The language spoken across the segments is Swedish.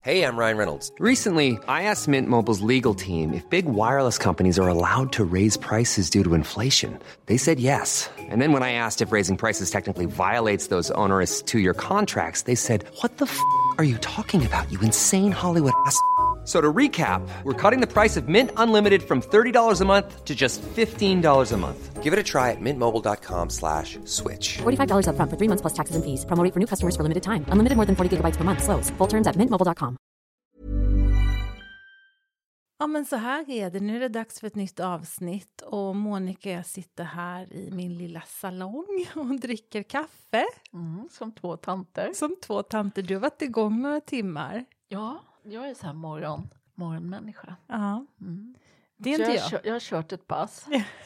Hey, I'm Ryan Reynolds. Recently, I asked Mint Mobile's legal team if big wireless companies are allowed to raise prices due to inflation. They said yes. And then when I asked if raising prices technically violates those onerous two-year contracts, they said, "What the are you talking about, you insane Hollywood ass?" So to recap, we're cutting the price of Mint Unlimited from $30 a month to just $15 a month. Give it a try at mintmobile.com/switch. $45 up front for 3 months plus taxes and fees. Promo rate for new customers for limited time. Unlimited more than 40 gigabytes per month. Slows full terms at mintmobile.com. Ja, men så här är det. Nu är det dags för ett nytt avsnitt. Och Monica och jag sitter här i min lilla salong och dricker kaffe. Som två tanter. Som två tanter. Du har varit igång några timmar. Ja, jag är så här morgonmänniska. Ja. Det är inte jag. Jag har kört ett pass.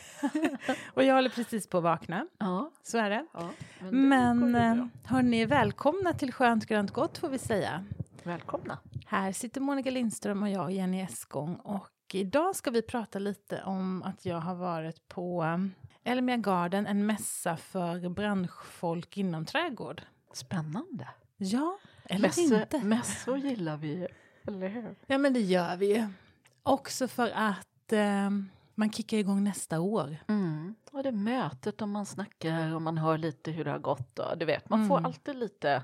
Och jag håller precis på att vakna. Ja. Så är det. Ja, men hörni, välkomna till Skönt Grönt Gott får vi säga. Välkomna. Här sitter Monica Lindström och jag, Jenny Eskång. Och idag ska vi prata lite om att jag har varit på Elmia Garden, en mässa för branschfolk inom trädgård. Spännande. Ja, eller inte. Mässor gillar vi, eller hur? Ja, men det gör vi. Också för att man kickar igång nästa år. Och det mötet om man snackar och man hör lite hur det har gått. Och du vet, man får alltid lite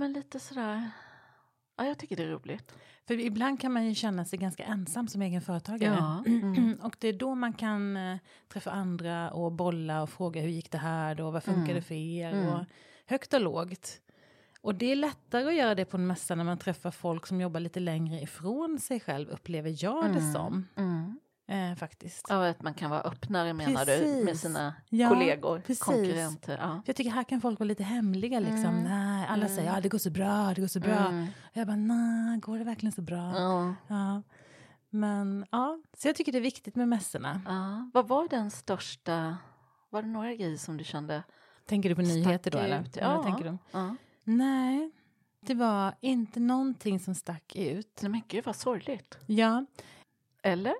sådär. Ja, jag tycker det är roligt. För ibland kan man ju känna sig ganska ensam som egen företagare. Ja. Och det är då man kan träffa andra och bolla och fråga hur gick det här då? Vad funkar det för er? Och högt och lågt. Och det är lättare att göra det på en mässa när man träffar folk som jobbar lite längre ifrån sig själv, upplever jag det som. Faktiskt. Ja, att man kan vara öppnare menar du med sina kollegor, konkurrenter. Ja. Jag tycker här kan folk vara lite hemliga liksom. Nej, alla säger, ja det går så bra, det går så bra. Jag bara, nej, går det verkligen så bra? Ja. Men ja, så jag tycker det är viktigt med mässorna. Ja. Vad var den största, var det några grejer som du kände? Tänker du på nyheter då eller? Ja. Tänker du? Ja. Nej, det var inte någonting som stack ut. Nej men gud vad sorgligt. Ja. Eller?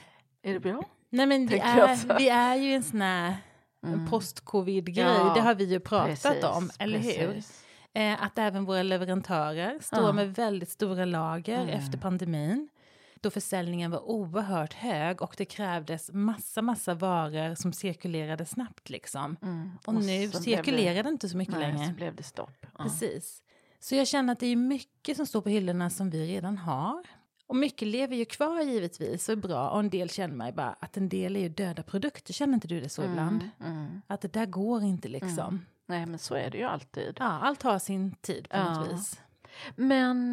Är det bra? Nej men vi är ju en sån här post-covid-grej. Ja, det har vi ju pratat precis, om, eller hur? Att även våra leverantörer står med väldigt stora lager efter pandemin. Då försäljningen var oerhört hög och det krävdes massa varor som cirkulerade snabbt liksom. Och nu cirkulerar det inte så mycket längre. Så blev det stopp. Ja. Precis. Så jag känner att det är mycket som står på hyllorna som vi redan har. Och mycket lever ju kvar givetvis och är bra. Och en del känner man ju bara att en del är ju döda produkter. Känner inte du det så ibland? Att det där går inte liksom. Nej men så är det ju alltid. Ja, allt har sin tid på något vis. Men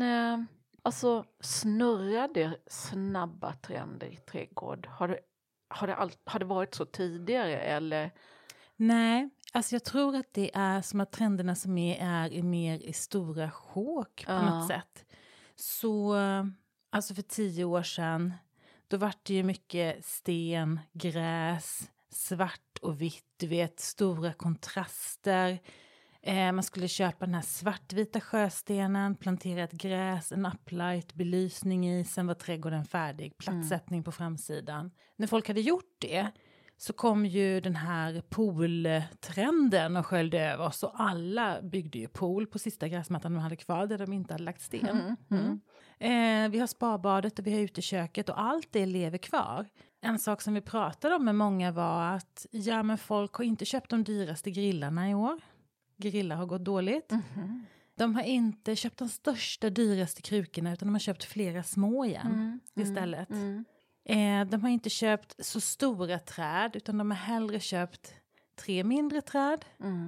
alltså snurrar det snabba trender i trädgård? Har det varit så tidigare eller? Nej, alltså jag tror att det är som att trenderna som är mer i stora sjok på något sätt. Så alltså för 10 år sedan då var det ju mycket sten, gräs, svart och vitt, du vet, stora kontraster. Man skulle köpa den här svartvita sjöstenen, plantera ett gräs, en uplight, belysning i, sen var trädgården färdig, platssättning på framsidan. När folk hade gjort det så kom ju den här pooltrenden och sköljde över oss och alla byggde ju pool på sista gräsmattan de hade kvar där de inte hade lagt sten. Vi har sparbadet och vi har uteköket och allt det lever kvar. En sak som vi pratade om med många var att men folk har inte köpt de dyraste grillarna i år. Grillar har gått dåligt. De har inte köpt de största, dyraste krukorna utan de har köpt flera små igen istället. De har inte köpt så stora träd utan de har hellre köpt 3 mindre träd.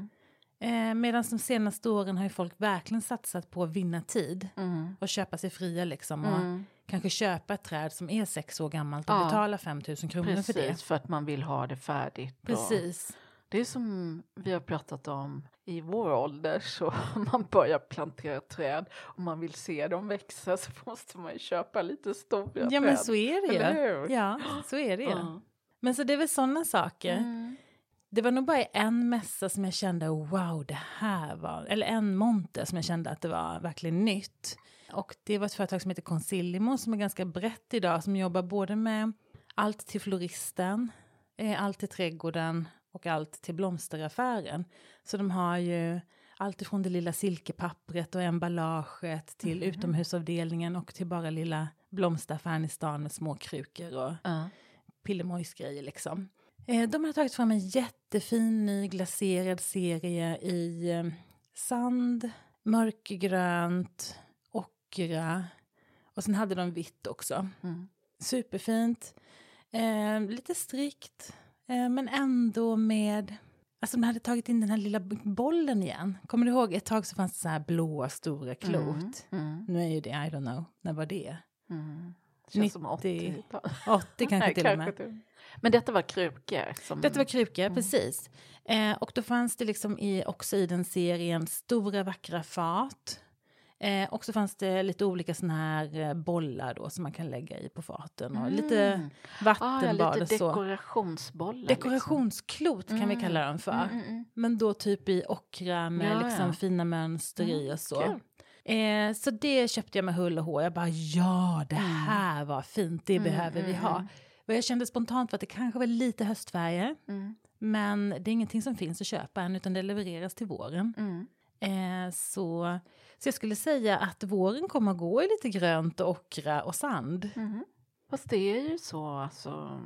Medan de senaste åren har ju folk verkligen satsat på att vinna tid och köpa sig fria liksom och kanske köpa ett träd som är 6 år gammalt och betala 5 000 kronor för det. Precis, för att man vill ha det färdigt. Precis. Det är som vi har pratat om i vår ålder, så man börjar plantera träd och man vill se dem växa så måste man ju köpa lite stora träd. Ja men så är det ju. Eller hur? Ja, så är det ju. Men så det är väl sådana saker. Det var nog bara en mässa som jag kände, wow, det här var... Eller en monter som jag kände att det var verkligen nytt. Och det var ett företag som heter Consilimo som är ganska brett idag. Som jobbar både med allt till floristen, allt till trädgården och allt till blomsteraffären. Så de har ju allt ifrån det lilla silkepappret och emballaget till utomhusavdelningen och till bara lilla blomsteraffären i stan med små krukor och pillemojsgrejer liksom. De har tagit fram en jättefin ny glaserad serie i sand, mörkgrönt, ockra och sen hade de vitt också. Superfint. Lite strikt men ändå med... Alltså de hade tagit in den här lilla bollen igen. Kommer du ihåg? Ett tag så fanns det så här blåa stora klot. Nu är ju det, I don't know. När var det? Känns 90, som 80 kanske till och med. Men detta var krukor. Detta var krukor, precis. Och då fanns det liksom också i den serien stora vackra fat. Och så fanns det lite olika såna här bollar då som man kan lägga i på faten. Och lite vattenbad och så. Lite dekorationsbollar. Dekorationsklot kan vi kalla dem för. Men då typ i ockra med liksom fina mönster i och så. Så det köpte jag med hull och hår. Jag bara, det här var fint. Det behöver vi ha. Och jag kände spontant för att det kanske var lite höstfärger. Men det är ingenting som finns att köpa än utan det levereras till våren. Så jag skulle säga att våren kommer att gå i lite grönt och ockra och sand. Fast det är ju så, alltså,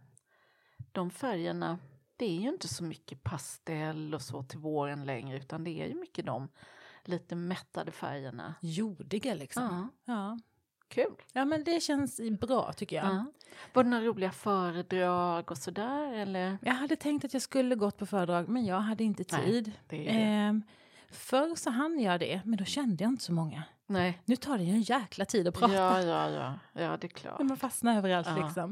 de färgerna, det är ju inte så mycket pastell och så till våren längre, utan det är ju mycket de lite mättade färgerna. Jordiga liksom. Ja. Kul. Ja, men det känns bra tycker jag. Var det några roliga föredrag och sådär, eller? Jag hade tänkt att jag skulle gått på föredrag, men jag hade inte tid. Förr så hann jag det, men då kände jag inte så många. Nej. Nu tar det ju en jäkla tid att prata. Ja, det är klart. Man fastnar överallt liksom.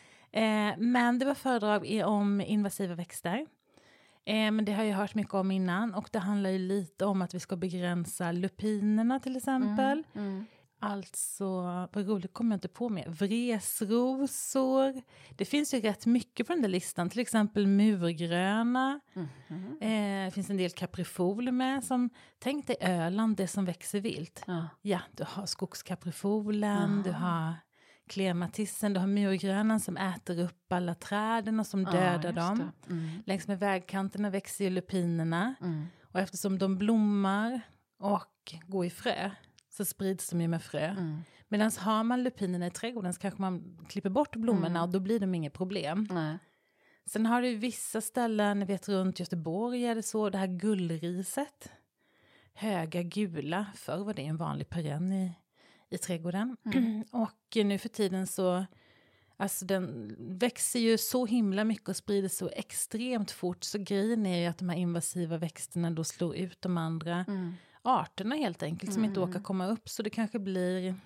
Men det var föredrag om invasiva växter. Men det har jag hört mycket om innan. Och det handlar ju lite om att vi ska begränsa lupinerna till exempel. Alltså, vad roligt kommer jag inte på med. Vresrosor. Det finns ju rätt mycket på den där listan. Till exempel murgröna. Det finns en del kaprifol med. Som, tänk dig Öland, det som växer vilt. Ja, du har skogskaprifolen. Du har klematissen. Du har murgrönan som äter upp alla träden och som dödar dem. Längs med vägkanterna växer ju lupinerna. Och eftersom de blommar och går i frö så sprids de ju med frö. Medan har man lupinerna i trädgården så kanske man klipper bort blommorna och då blir de inget problem. Sen har du vissa ställen, jag vet runt Göteborg är det så, det här gullriset. Höga gula, förr var det en vanlig perenn i trädgården. Och nu för tiden så, alltså den växer ju så himla mycket och sprider så extremt fort. Så grejen är ju att de här invasiva växterna då slår ut de andra arterna helt enkelt som inte åker komma upp. Så det kanske blir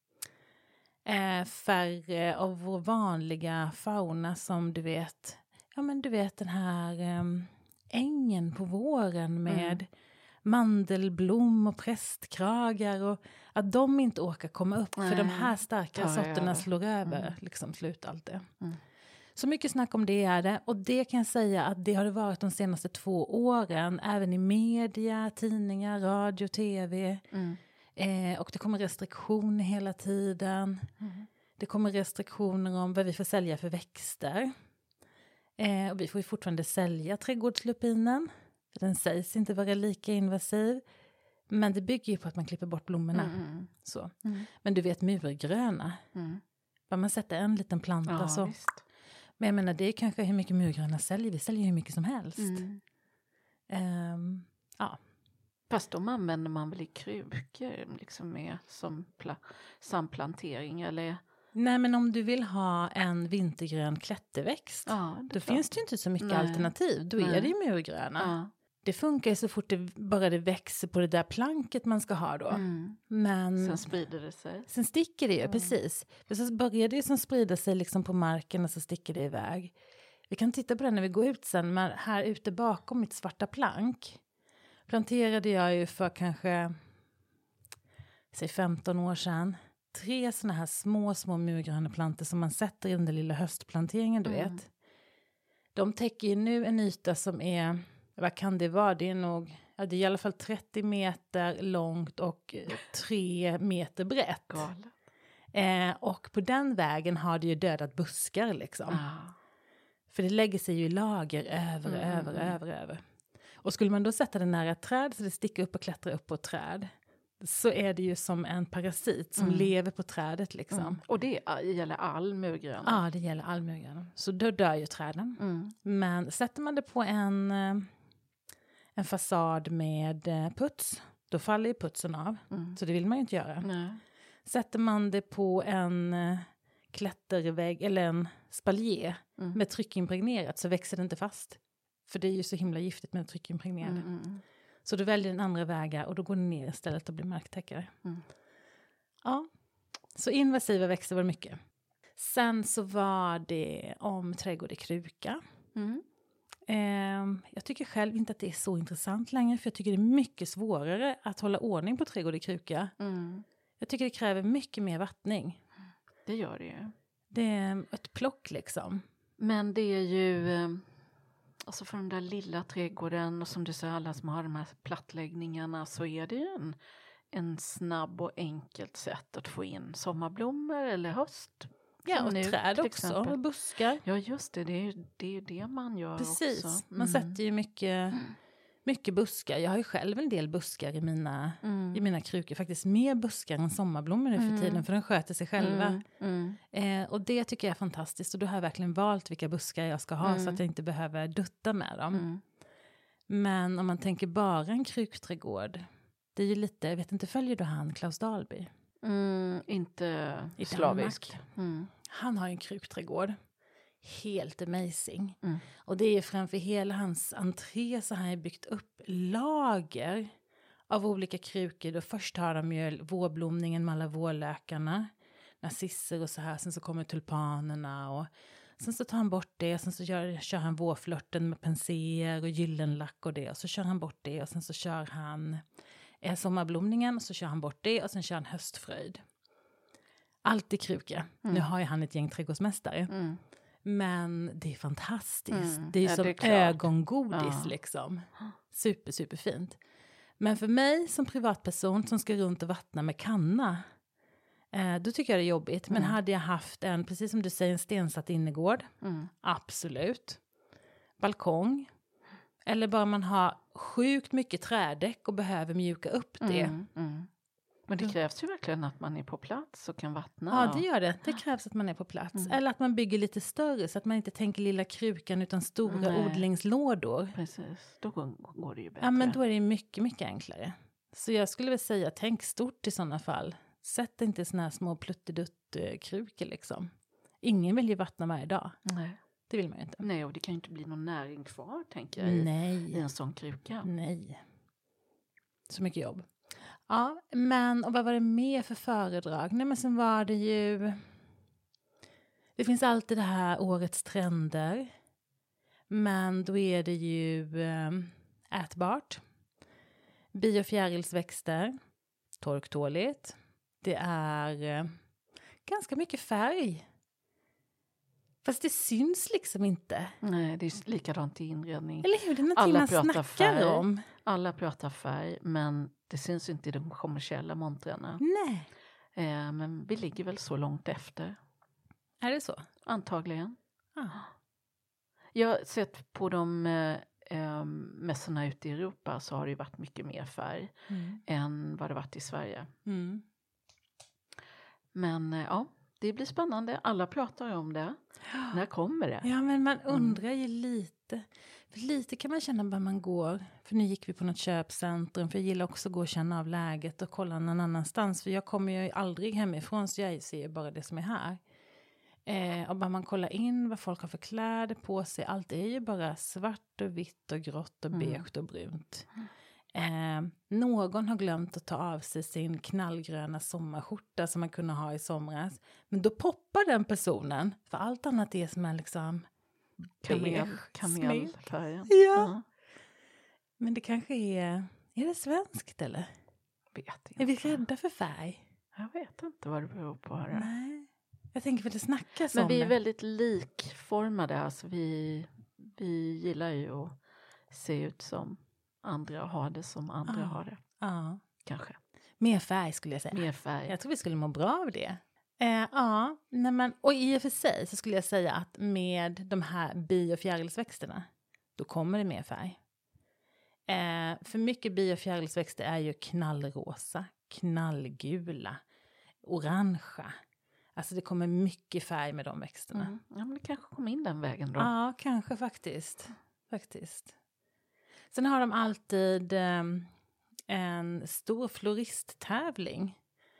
färre av vår vanliga fauna som du vet. Ja men du vet den här ängen på våren med mandelblom och prästkragar och att de inte åker komma upp för de här starka sorterna slår över liksom slut allt det. Så mycket snack om det är det och det kan jag säga att det har det varit de senaste 2 åren även i media, tidningar, radio, tv och det kommer restriktioner hela tiden. Det kommer restriktioner om vad vi får sälja för växter och vi får ju fortfarande sälja trädgårdslupinen. Den sägs inte vara lika invasiv. Men det bygger ju på att man klipper bort blommorna. Så. Men du vet murgröna. Bara man sätter en liten planta så. Visst. Men jag menar det är kanske hur mycket murgröna säljer. Vi säljer hur mycket som helst. Fast de använder man väl i krukor liksom med som samplantering eller... Nej men om du vill ha en vintergrön klätterväxt. Då finns det ju inte så mycket alternativ. Då är det ju murgröna. Det funkar ju så fort det växer på det där planket man ska ha då. Men sen sprider det sig. Sen sticker det ju, precis. För så börjar det ju som sprida sig liksom på marken och så sticker det iväg. Vi kan titta på det när vi går ut sen. Men här ute bakom mitt svarta plank planterade jag ju för kanske säg 15 år sedan 3 såna här små murgröna plantor som man sätter i den där lilla höstplanteringen du vet. De täcker ju nu en yta som är, vad kan det vara? Det är nog, ja, det är i alla fall 30 meter långt och 3 meter brett. Och på den vägen har det ju dödat buskar liksom. För det lägger sig ju i lager över. Och skulle man då sätta det nära ett träd så det sticker upp och klättrar upp på ett träd, så är det ju som en parasit som lever på trädet liksom. Och det gäller all murgrön? Ja, det gäller all murgrön. Så då dör ju träden. Men sätter man det på en fasad med puts, då faller ju putsen av. Så det vill man ju inte göra. Nej. Sätter man det på en klättervägg eller en spaljer med tryckimpregnerat, så växer det inte fast. För det är ju så himla giftigt med tryckimpregnerade. Så du väljer en andra vägar och då går den ner istället och blir marktäckare. Ja, så invasiva växter var det mycket. Sen så var det om trädgård i kruka. Jag tycker själv inte att det är så intressant längre, för jag tycker det är mycket svårare att hålla ordning på trädgård i kruka. Jag tycker det kräver mycket mer vattning. Det gör det ju. Det är ett plock liksom. Men det är ju, alltså för den där lilla trädgården, och som du säger, alla som har de här plattläggningarna, så är det ju en snabb och enkelt sätt att få in sommarblommor eller höst. Ja, och nu, träd också, exempel. Och buskar. Ja, just det. Det är ju det man gör. Precis, också. man sätter ju mycket buskar. Jag har ju själv en del buskar i mina krukor. Faktiskt mer buskar än sommarblommor nu för tiden, för den sköter sig själva. Och det tycker jag är fantastiskt. Och då har jag verkligen valt vilka buskar jag ska ha så att jag inte behöver dutta med dem. Men om man tänker bara en krukträdgård, det är ju lite, jag vet inte, följer du han Klaus Dahlby? Inte I slavisk. Han har ju en krukträdgård. Helt amazing. Och det är framför hela hans entré så har han byggt upp lager av olika krukor. Då först har de ju vårblomningen med alla vårlökarna, narcisser och så här. Sen så kommer tulpanerna och sen så tar han bort det. Sen så kör han vårflörten med penséer och gyllenlack och det. Och så kör han bort det och sen så kör han sommarblomningen och så kör han bort det och sen kör han höstfröjd. Allt i kruka. Nu har ju han ett gäng trädgårdsmästare. Men det är fantastiskt. Det är som ögongodis liksom. Super fint. Men för mig som privatperson som ska runt och vattna med kanna, då tycker jag det är jobbigt. Men hade jag haft precis som du säger, en stensatt innergård, absolut. Balkong. Eller bara man har sjukt mycket trädäck och behöver mjuka upp det. Men det krävs ju verkligen att man är på plats och kan vattna. Ja, det gör det. Det krävs att man är på plats. Eller att man bygger lite större så att man inte tänker lilla krukan utan stora odlingslådor. Precis, då går det ju bättre. Ja, men då är det mycket, mycket enklare. Så jag skulle väl säga, tänk stort i sådana fall. Sätt inte såna här små pluttidutt-krukor liksom. Ingen vill ju vattna varje dag. Nej. Det vill man ju inte. Nej, och det kan ju inte bli någon näring kvar, tänker jag, i en sån kruka. Nej. Så mycket jobb. Ja, men och vad var det mer för föredrag? Nej, men sen var det ju... Det finns alltid det här årets trender. Men då är det ju ätbart. Bi- och fjärilsväxter. Torktåligt. Det är ganska mycket färg. Fast det syns liksom inte. Nej, det är likadant i inredning. Eller hur? Det är någonting man snackar färg. om. Alla pratar färg, men det syns inte i de kommersiella montrarna. Nej. Men vi ligger väl så långt efter. Är det så? Antagligen. Ah. Jag har sett på de mässorna ute i Europa, så har det varit mycket mer färg än vad det varit i Sverige. Men ja, det blir spännande. Alla pratar om det. När kommer det? Ja, men man undrar ju lite. För lite kan man känna när man går. För nu gick vi på något köpcentrum. För jag gillar också att gå och känna av läget och kolla någon annanstans. För jag kommer ju aldrig hemifrån, så jag ser bara det som är här. Och bara man kollar in vad folk har för kläder på sig. Allt är ju bara svart och vitt och grått och beige och brunt. Någon har glömt att ta av sig sin knallgröna sommarskjorta som man kunde ha i somras. Men då poppar den personen. För allt annat är som är liksom kamelfärgen. Ja. Men det kanske är det svenskt eller? Vet inte. Är vi rädda för färg? Jag vet inte vad det beror på. Nej. Jag tänker för det snackas om men vi är det. väldigt likformade. Alltså vi gillar ju att se ut som andra och ha det som andra har det. Ja. Kanske. Mer färg skulle jag säga. Mer färg. Jag tror vi skulle må bra av det. Ja, nej men, och i och för sig så skulle jag säga att med de här bi- och fjärilsväxterna, då kommer det mer färg. För mycket bi- och fjärilsväxter är ju knallrosa, knallgula, orangea. Alltså det kommer mycket färg med de växterna. Ja, men det kanske kom in den vägen då. Ja, kanske faktiskt. Sen har de alltid en stor floristtävling.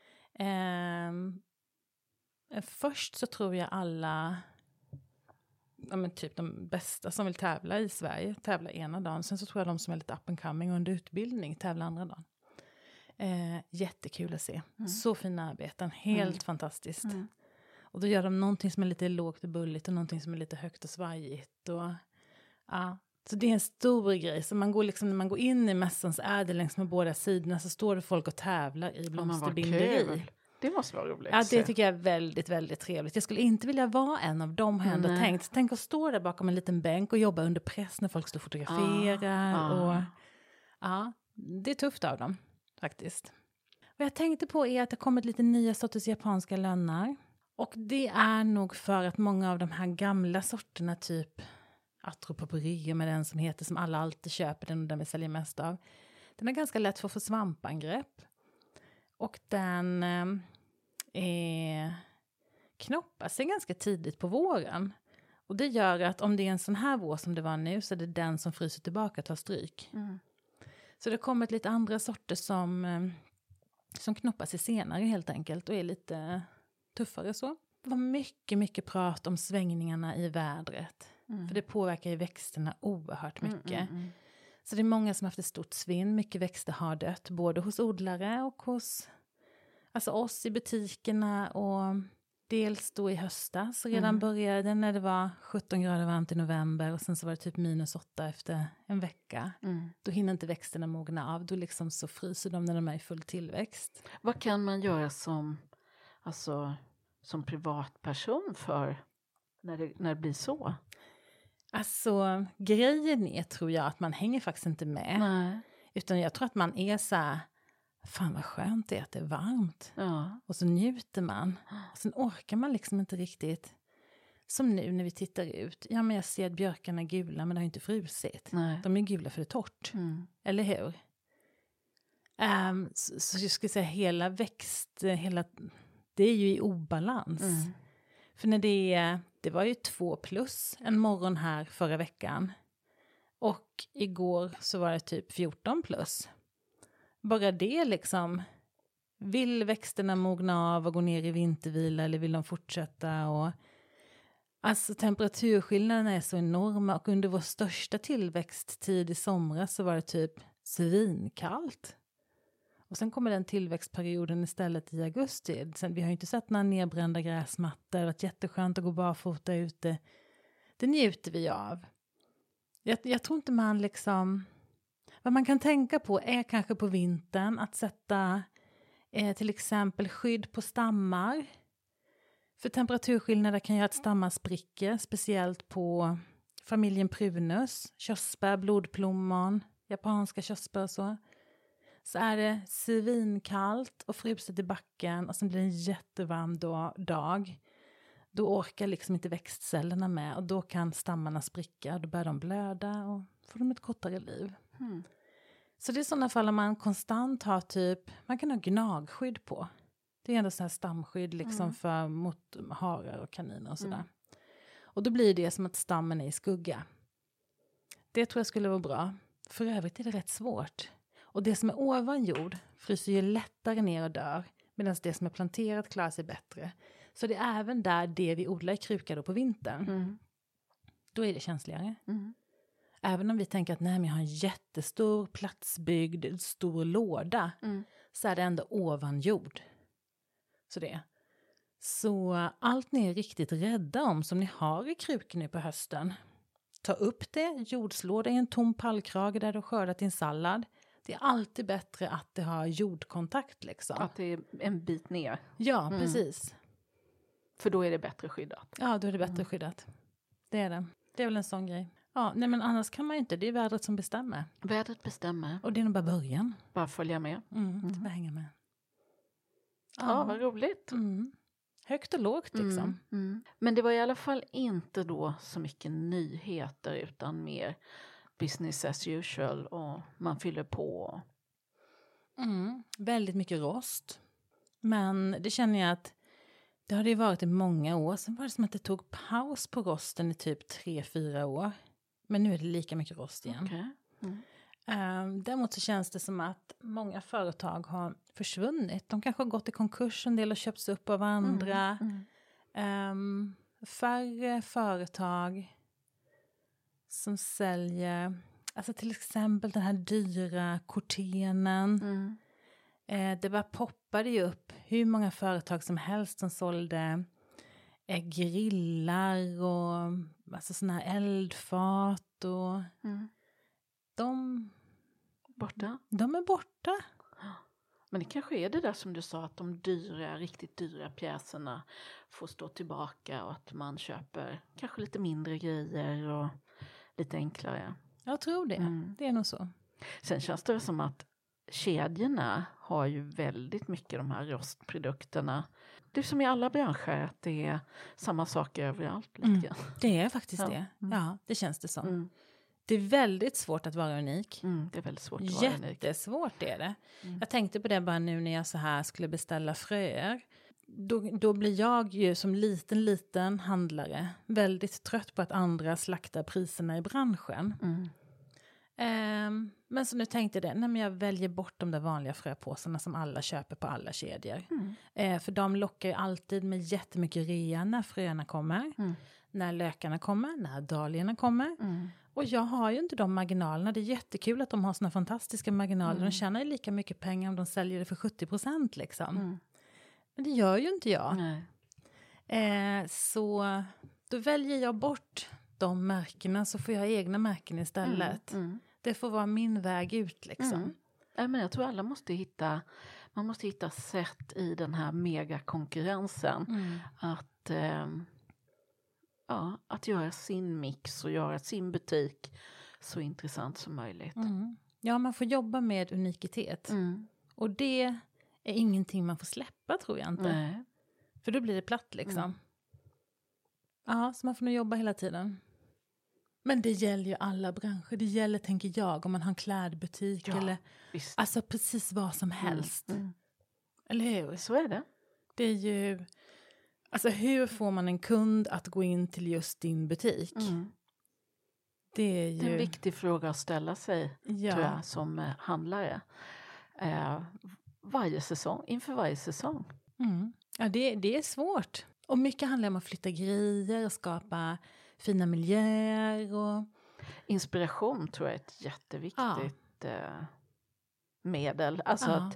Först så tror jag alla, typ de bästa som vill tävla i Sverige tävlar ena dagen. Sen så tror jag de som är lite up and coming under utbildning tävlar andra dagen. Jättekul att se. Så fina arbeten. Helt fantastiskt. Och då gör de någonting som är lite lågt och bulligt och någonting som är lite högt och svajigt. Och, ja. Så det är en stor grej. Så man går liksom, när man går in i mässan så är det längs med båda sidorna så står det folk och tävlar i blomsterbinderi. Det måste vara roligt. Ja, det tycker jag är väldigt, väldigt trevligt. Jag skulle inte vilja vara en av dem, har jag ändå tänkt. Tänk att stå där bakom en liten bänk och jobba under press när folk står och fotograferar. Och, ja, det är tufft av dem, faktiskt. Vad jag tänkte på är att det kommit lite nya sorters japanska lönnar. Och det är nog för att många av de här gamla sorterna, typ Atropopyrea med den som heter, som alla alltid köper, den vi säljer mest av. Den är ganska lätt för att få svampangrepp. Och den knoppar sig ganska tidigt på våren. Och det gör att om det är en sån här vår som det var nu, så är det den som fryser tillbaka tar stryk. Så det kommer lite andra sorter som knoppar sig senare helt enkelt och är lite tuffare så. Det var mycket, mycket prat om svängningarna i vädret. För det påverkar ju växterna oerhört mycket. Så det är många som har haft ett stort svinn. Mycket växter har dött. Både hos odlare och hos oss i butikerna. Och dels då i höstas. Redan började när det var 17 grader varmt i november. Och sen så var det typ -8 efter en vecka. Då hinner inte växterna mogna av. Då liksom så fryser de när de är i full tillväxt. Vad kan man göra som privatperson för när det blir så? Alltså, grejen är, tror jag, att man hänger faktiskt inte med. Nej. Utan jag tror att man är så här, fan vad skönt det är att det är varmt. Ja. Och så njuter man. Och sen orkar man liksom inte riktigt. Som nu när vi tittar ut. Ja, men jag ser att björkarna är gula, men det har inte frusit. Nej. De är gula för det är torrt. Eller hur? Så jag skulle säga det är ju i obalans. För när det var ju 2+ en morgon här förra veckan. Och igår så var det typ 14+. Bara det liksom. Vill växterna mogna av och gå ner i vintervila eller vill de fortsätta? Och, alltså temperaturskillnaderna är så enorma. Och under vår största tillväxttid i somras så var det typ svinkallt. Och sen kommer den tillväxtperioden istället i augusti. Sen, vi har ju inte sett några nedbrända gräsmattor. Det har varit jätteskönt att gå barfota ute. Det njuter vi av. Jag tror inte man liksom... Vad man kan tänka på är kanske på vintern att sätta till exempel skydd på stammar. För temperaturskillnader kan göra att stammar spricker. Speciellt på familjen Prunus, körsbär, blodplommon, japanska körsbär och så. Så är det svinkallt och fruset i backen och sen blir det en jättevarm dag. Då orkar liksom inte växtcellerna med och då kan stammarna spricka. Då börjar de blöda och får de ett kortare liv. Så det är sådana fall om man konstant har man kan ha gnagskydd på. Det är ändå så här stamskydd liksom mot harar och kaniner och sådär. Och då blir det som att stammen är i skugga. Det tror jag skulle vara bra. För övrigt är det rätt svårt. Och det som är ovan jord fryser ju lättare ner och dör. Medan det som är planterat klarar sig bättre. Så det är även där det vi odlar i kruka då på vintern. Då är det känsligare. Även om vi tänker att nej, men jag har en jättestor platsbyggd, stor låda. Så är det ändå ovan jord. Så allt ni är riktigt rädda om som ni har i kruken nu på hösten. Ta upp det, jordslå det i en tom pallkrage där du har skördat din sallad. Det är alltid bättre att det har jordkontakt liksom. Att det är en bit ner. Ja, precis. För då är det bättre skyddat. Ja, då är det bättre skyddat. Det är det. Det är väl en sån grej. Ja, nej men annars kan man ju inte. Det är vädret som bestämmer. Vädret bestämmer. Och det är nog bara början. Bara följa med. Bara hänga med. Ja, vad roligt. Högt och lågt liksom. Men det var i alla fall inte då så mycket nyheter utan mer business as usual och man fyller på. Väldigt mycket rost. Men det känner jag att det har det varit i många år. Sen var det som att det tog paus på rosten i typ 3-4 år. Men nu är det lika mycket rost igen. Okay. Däremot så känns det som att många företag har försvunnit. De kanske har gått i konkurs, en del har köpts upp av andra. Färre företag som säljer, alltså till exempel den här dyra Cortenen. Det bara poppade ju upp hur många företag som helst som sålde grillar och alltså såna här eldfat och de är borta. Men det kanske är det där som du sa, att de riktigt dyra pjäserna får stå tillbaka och att man köper kanske lite mindre grejer och lite enklare. Jag tror det. Det är nog så. Sen känns det som att kedjorna har ju väldigt mycket de här rostprodukterna. Det är som i alla branscher att det är samma saker överallt. Lite grann. Det är faktiskt det. Ja, det känns det som. Det är väldigt svårt att vara unik. Det är väldigt svårt att vara unik. Jättesvårt är det. Jag tänkte på det bara nu när jag så här skulle beställa fröer. Då blir jag ju som liten handlare väldigt trött på att andra slaktar priserna i branschen. Men så nu tänkte jag men jag väljer bort de där vanliga fröpåsarna som alla köper på alla kedjor. För de lockar ju alltid med jättemycket rea när fröerna kommer. När lökarna kommer, när dahliorna kommer. Och jag har ju inte de marginalerna. Det är jättekul att de har såna fantastiska marginaler. De tjänar ju lika mycket pengar om de säljer det för 70% liksom. Men det gör ju inte jag. Så då väljer jag bort de märkena, så får jag egna märken istället. Det får vara min väg ut liksom. Men jag tror alla måste hitta sätt i den här megakonkurrensen att göra sin mix och göra sin butik så intressant som möjligt. Ja, man får jobba med unikitet. Och det är ingenting man får släppa, tror jag inte. Nej. För då blir det platt liksom. Ja, så man får nog jobba hela tiden. Men det gäller ju alla branscher. Det gäller, tänker jag, om man har en klädbutik eller alltså precis vad som helst. Eller hur? Så är det. Det är ju, alltså hur får man en kund att gå in till just din butik? Det är ju en viktig fråga att ställa sig, tror jag, som handlare. Inför varje säsong. Ja, det är svårt. Och mycket handlar om att flytta grejer och skapa fina miljöer. Och inspiration tror jag är ett jätteviktigt medel. Alltså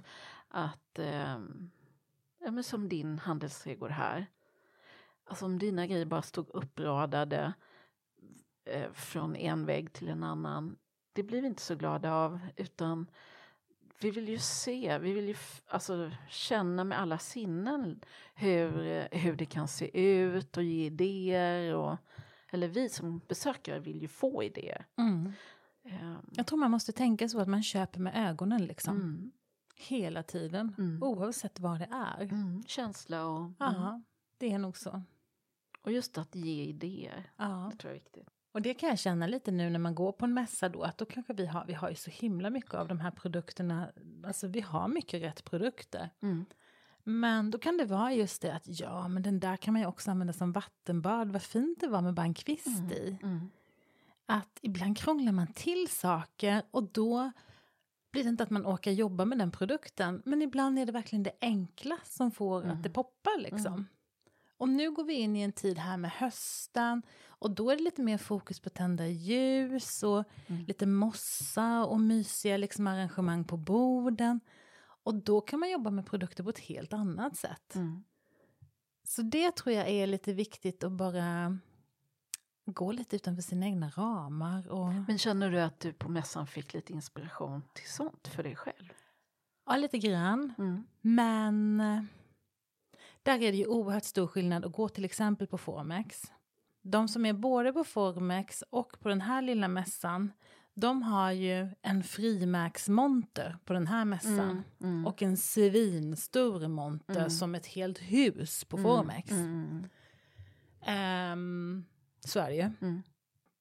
men som din handelsträdgård här. Alltså om dina grejer bara stod uppradade från en vägg till en annan. Det blir vi inte så glada av, utan vi vill ju se, vi vill ju känna med alla sinnen hur det kan se ut och ge idéer. Eller vi som besökare vill ju få idéer. Jag tror man måste tänka så att man köper med ögonen liksom. Hela tiden. Oavsett vad det är. Känsla och... Ja, det är nog så. Och just att ge idéer. Det tror jag är viktigt. Och det kan jag känna lite nu när man går på en mässa då. Att då kanske vi har ju så himla mycket av de här produkterna. Alltså vi har mycket rätt produkter. Men då kan det vara just det att men den där kan man ju också använda som vattenbad. Vad fint det var med bara en kvist i. Att ibland krånglar man till saker och då blir det inte att man orkar jobba med den produkten. Men ibland är det verkligen det enkla som får att det poppar liksom. Och nu går vi in i en tid här med hösten. Och då är det lite mer fokus på tända ljus och lite mossa och mysiga liksom arrangemang på borden. Och då kan man jobba med produkter på ett helt annat sätt. Så det tror jag är lite viktigt att bara gå lite utanför sina egna ramar. Men känner du att du på mässan fick lite inspiration till sånt för dig själv? Ja, lite grann. Men där är det ju oerhört stor skillnad att gå till exempel på Formex. De som är både på Formex och på den här lilla mässan, de har ju en frimärksmonter på den här mässan. Och en svinstor monter som ett helt hus på Formex. Så är det ju.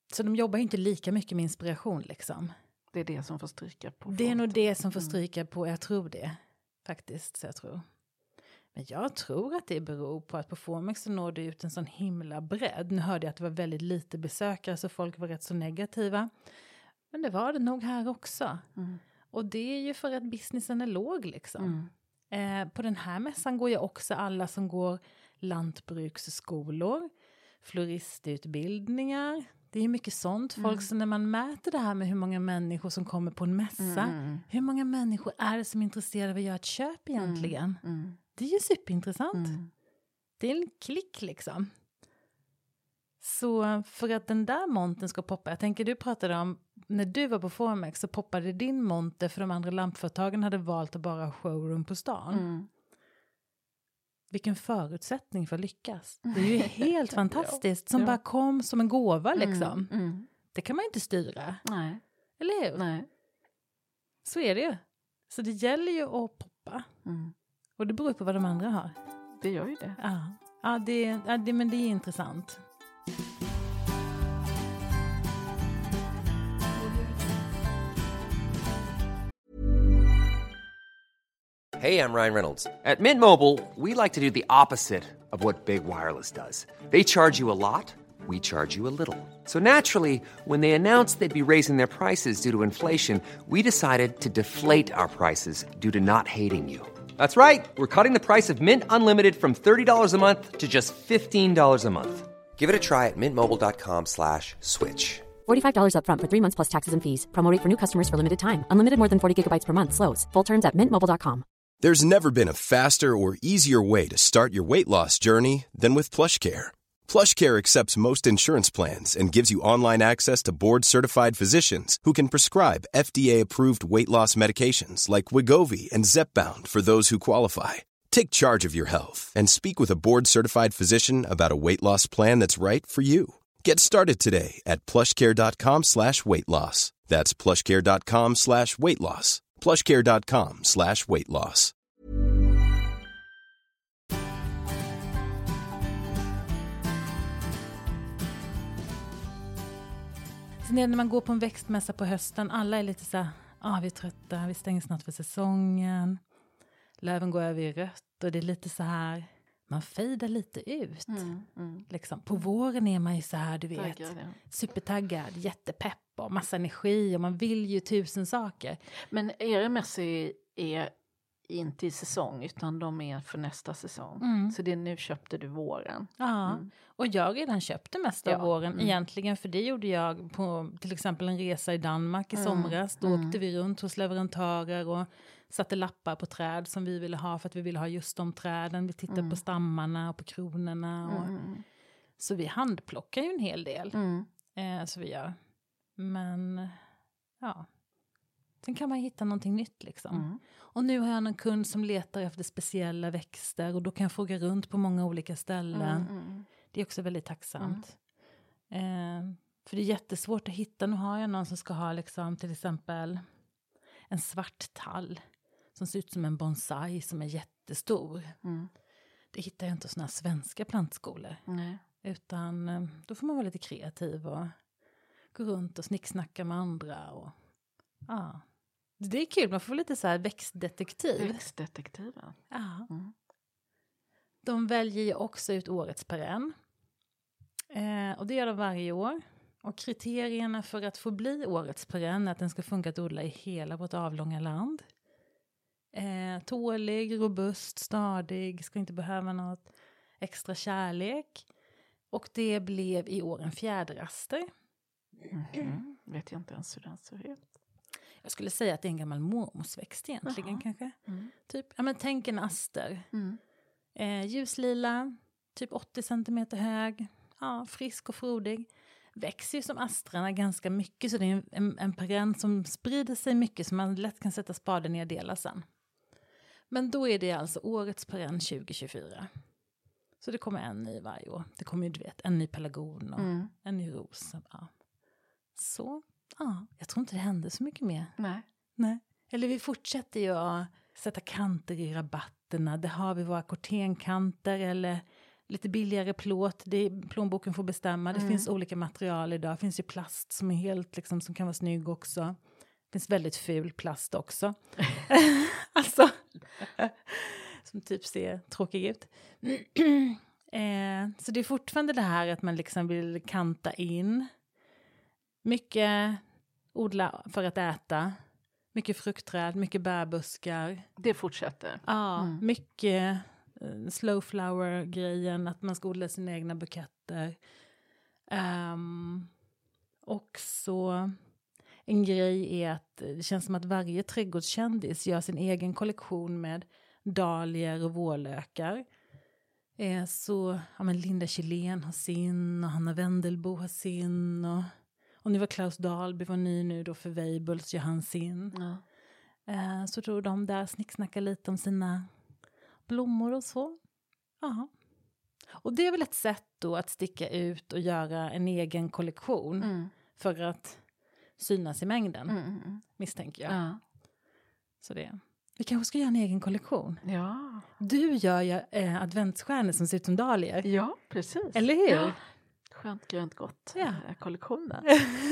Så de jobbar ju inte lika mycket med inspiration liksom. Det är det som får stryka på. Det är nog det som får stryka på, jag tror det. Faktiskt, så jag tror. Men jag tror att det beror på att på Formex så når det ut en sån himla bredd. Nu hörde jag att det var väldigt lite besökare så folk var rätt så negativa. Men det var det nog här också. Och det är ju för att businessen är låg liksom. På den här mässan går ju också alla som går lantbruksskolor, floristutbildningar. Det är mycket sånt. Folk, så när man mäter det här med hur många människor som kommer på en mässa. Hur många människor är det som är intresserade av att göra ett köp egentligen? Det är ju superintressant. Det är en klick liksom. Så för att den där monten ska poppa. Jag tänker du pratade om när du var på Formex så poppade din monter för de andra lampföretagen hade valt att bara ha showroom på stan. Vilken förutsättning för att lyckas. Det är ju helt fantastiskt. Som bara kom som en gåva liksom. Det kan man inte styra. Nej. Eller hur? Nej. Så är det ju. Så det gäller ju att poppa. Och det beror på vad de andra har. Det gör ju det. Men det är intressant. Hey, I'm Ryan Reynolds. At Mint Mobile, we like to do the opposite of what Big Wireless does. They charge you a lot, we charge you a little. So naturally, when they announced they'd be raising their prices due to inflation, we decided to deflate our prices due to not hating you. That's right. We're cutting the price of Mint Unlimited from $30 a month to just $15 a month. Give it a try at mintmobile.com/switch. $45 up front for 3 months plus taxes and fees. Promo rate for new customers for limited time. Unlimited more than 40 gigabytes per month slows. Full terms at mintmobile.com. There's never been a faster or easier way to start your weight loss journey than with PlushCare. PlushCare accepts most insurance plans and gives you online access to board-certified physicians who can prescribe FDA-approved weight loss medications like Wegovy and Zepbound for those who qualify. Take charge of your health and speak with a board-certified physician about a weight loss plan that's right for you. Get started today at plushcare.com/weightloss. That's plushcare.com/weightloss. plushcare.com/weightloss. Så när man går på en växtmässa på hösten, alla är lite så här, vi är trötta, vi stänger snart för säsongen. Löven går över i rött och det är lite så här, man fejdar lite ut. Liksom. På våren är man ju så här, du vet, supertaggad, jättepepp och massa energi och man vill ju 1000 saker. Men era mässor är inte i säsong utan de är för nästa säsong. Så det nu köpte du våren. Ja, och jag redan köpte mest av våren egentligen, för det gjorde jag på till exempel en resa i Danmark i somras. Då åkte vi runt hos leverantörer och satte lappar på träd som vi ville ha för att vi ville ha just de träden. Vi tittade på stammarna och på kronorna. Och, så vi handplockar ju en hel del. Så vi gör. Men ja, sen kan man hitta någonting nytt liksom. Och nu har jag en kund som letar efter speciella växter och då kan jag fråga runt på många olika ställen. Det är också väldigt tacksamt. För det är jättesvårt att hitta. Nu har jag någon som ska ha liksom, till exempel en svart tall som ser ut som en bonsai som är jättestor. Det hittar jag inte hos såna här svenska plantskolor. Nej. Utan då får man vara lite kreativ och gå runt och snicksnacka med andra. Och, det är kul, man får lite så här växtdetektiv. Växtdetektiven. Ja. De väljer ju också ut årets perenn. Och det gör de varje år. Och kriterierna för att få bli årets perenn är att den ska funka att odla i hela vårt avlånga land. Tålig, robust, stadig, ska inte behöva något extra kärlek. Och det blev i år en fjädraster. Vet jag inte ens hur den ser ut. Jag skulle säga att det är en gammal mormosväxt egentligen kanske. Typ, ja men tänk en aster. Ljuslila, typ 80 centimeter hög. Ja, frisk och frodig. Växer ju som astrarna ganska mycket, så det är en perenn som sprider sig mycket så man lätt kan sätta spaden ner och dela sen. Men då är det alltså årets perenn 2024. Så det kommer en ny varje år. Det kommer ju, du vet, en ny pelargon och en ny ros. Ja. Så, jag tror inte det händer så mycket mer. Nej. Eller vi fortsätter ju att sätta kanter i rabatterna. Där har vi våra kortenkanter eller lite billigare plåt. Plånboken får bestämma. Det finns olika material idag. Det finns ju plast som är helt liksom, som kan vara snygg också. Det finns väldigt ful plast också. Alltså, som typ ser tråkig ut. Så det är fortfarande det här att man liksom vill kanta in. Mycket odla för att äta. Mycket fruktträd, mycket bärbuskar. Det fortsätter. Ja, mycket slow flower-grejen. Att man ska odla sina egna buketter. Också en grej är att det känns som att varje trädgårdskändis gör sin egen kollektion med dahlior och vårlökar. Så Linda Kjellén har sin och Hanna Wendelbo har sin och nu var Klaus Dahlby var ny nu då för Weibull gör han sin. Ja. Så tror de där snicksnackar lite om sina blommor och så. Aha. Och det är väl ett sätt då att sticka ut och göra en egen kollektion för att synas i mängden, misstänker jag. Ja. Så det. Vi kanske ska göra en egen kollektion. Ja. Du gör ju adventsstjärnor som ser ut som dahlior. Ja, precis. Eller hur? Ja. Skönt, grönt, gott. Ja. Kollektionen.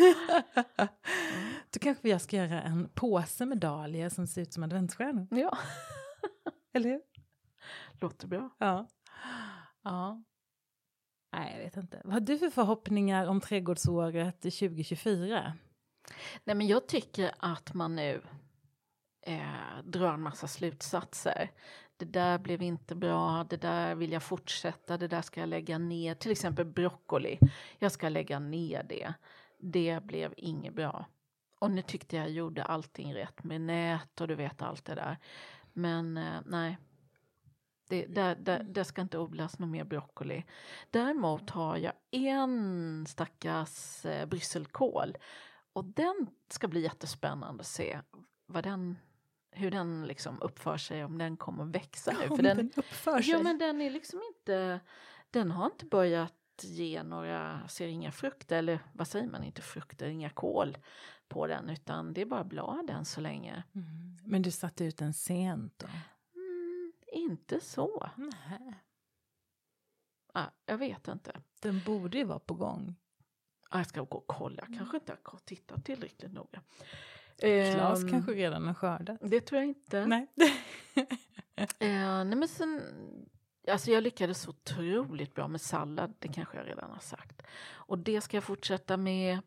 Då kanske jag ska göra en påse med dahlior som ser ut som adventsstjärnor. Ja. Eller hur? Låter bra. Ja. Ja. Nej, jag vet inte. Vad har du för förhoppningar om trädgårdsåret 2024? Nej, men jag tycker att man nu drar en massa slutsatser. Det där blev inte bra, det där vill jag fortsätta, det där ska jag lägga ner. Till exempel broccoli, jag ska lägga ner det. Det blev inget bra. Och nu tyckte jag gjorde allting rätt med nät och du vet allt det där. Men nej, det ska inte odlas någon mer broccoli. Däremot har jag en stackars brysselkål. Och den ska bli jättespännande att se hur den liksom uppför sig, om den kommer att växa nu. För den uppför sig? Ja, men den är liksom inte, den har inte börjat ge ser inga frukter, eller vad säger man, inte frukter, inga kål på den, utan det är bara blad än så länge. Men du satte ut den sent då? Inte så. Nej. Jag vet inte. Den borde ju vara på gång. Jag ska gå och kolla. Kanske inte har tittat tillräckligt noga. Klas kanske redan har skördat. Det tror jag inte. Nej. Nej, men sen, alltså jag lyckades så otroligt bra med sallad. Det kanske jag redan har sagt. Och det ska jag fortsätta med.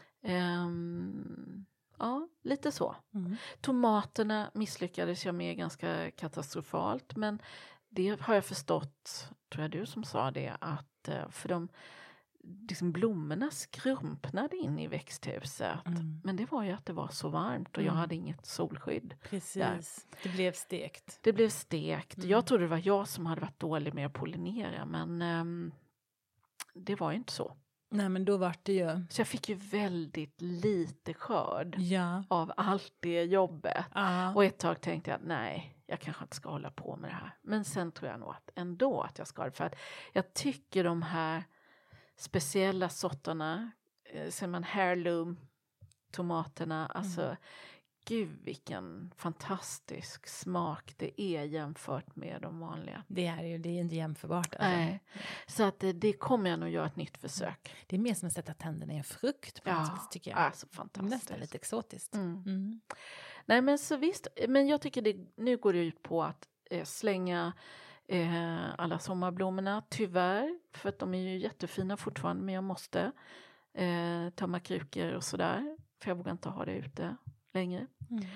Ja, lite så. Tomaterna misslyckades jag med ganska katastrofalt. Men det har jag förstått, tror jag du som sa det, att för liksom blommorna skrumpnade in i växthuset. Men det var ju att det var så varmt och jag hade inget solskydd. Precis, där. Det blev stekt. Det blev stekt. Jag trodde det var jag som hade varit dålig med att pollinera, men det var ju inte så. Nej, men då var det ju. Så jag fick ju väldigt lite skörd av allt det jobbet. Och ett tag tänkte jag, nej, jag kanske inte ska hålla på med det här. Men sen tror jag nog att jag ska det. För att jag tycker de här speciella sorterna, ser man heirloom, tomaterna, alltså gud vilken fantastisk smak det är jämfört med de vanliga. Det är inte jämförbart. Alltså. Nej, så att det kommer jag nog göra ett nytt försök. Det är mer som att sätta tänderna i en frukt på något vis, tycker jag. Alltså fantastiskt. Nästan lite exotiskt. Nej, men så visst, men jag tycker nu går det ut på att slänga alla sommarblommorna, tyvärr, för att de är ju jättefina fortfarande, men jag måste tömma krukor och sådär, för jag vågar inte ha det ute längre.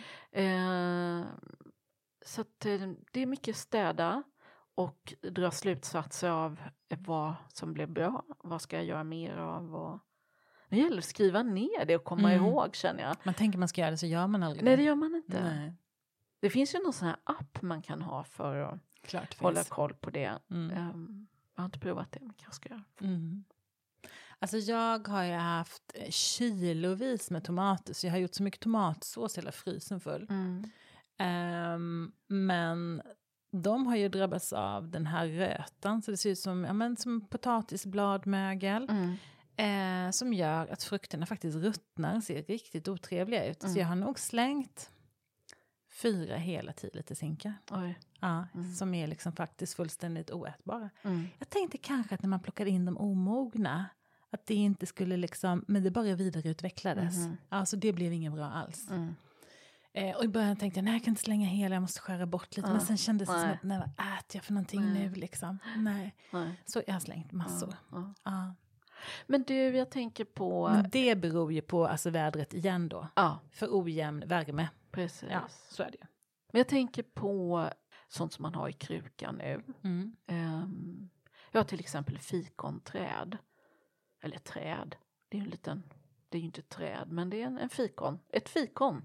Så att det är mycket städa och dra slutsatser av vad som blev bra, vad ska jag göra mer av, och det gäller att skriva ner det och komma ihåg, känner jag. Man tänker man ska göra det, så gör man aldrig Nej, det gör man inte. Nej. Det finns ju någon sån här app man kan ha för att hålla koll på det. Jag har inte provat det, men kanske ska göra. Alltså jag har ju haft kilovis med tomater, så jag har gjort så mycket tomatsås, hela frysen full. Men de har ju drabbats av den här rötan, så det ser ut som potatisbladmögel. Som gör att frukterna faktiskt ruttnar och ser riktigt otrevliga ut. Så jag har nog slängt 4 hela 10 liter zinkar. Oj. Ja, som är liksom faktiskt fullständigt oätbara. Mm. Jag tänkte kanske att när man plockade in de omogna, att det inte skulle liksom, men det bara vidareutvecklades. Alltså det blev inget bra alls. Och i början tänkte jag, nej jag kan inte slänga hela, jag måste skära bort lite. Men sen kändes det som att, nej vad äter jag för någonting nu liksom? Nej. Så jag har slängt massor. Ja. Men du, jag tänker på... Men det beror ju på alltså vädret igen då. Ja. För ojämn värme. Precis. Ja, så är det ju. Men jag tänker på sånt som man har i krukan nu. Jag har till exempel fikonträd. Eller träd. Det är ju en liten... Det är ju inte ett träd, men det är en fikon. Ett fikon.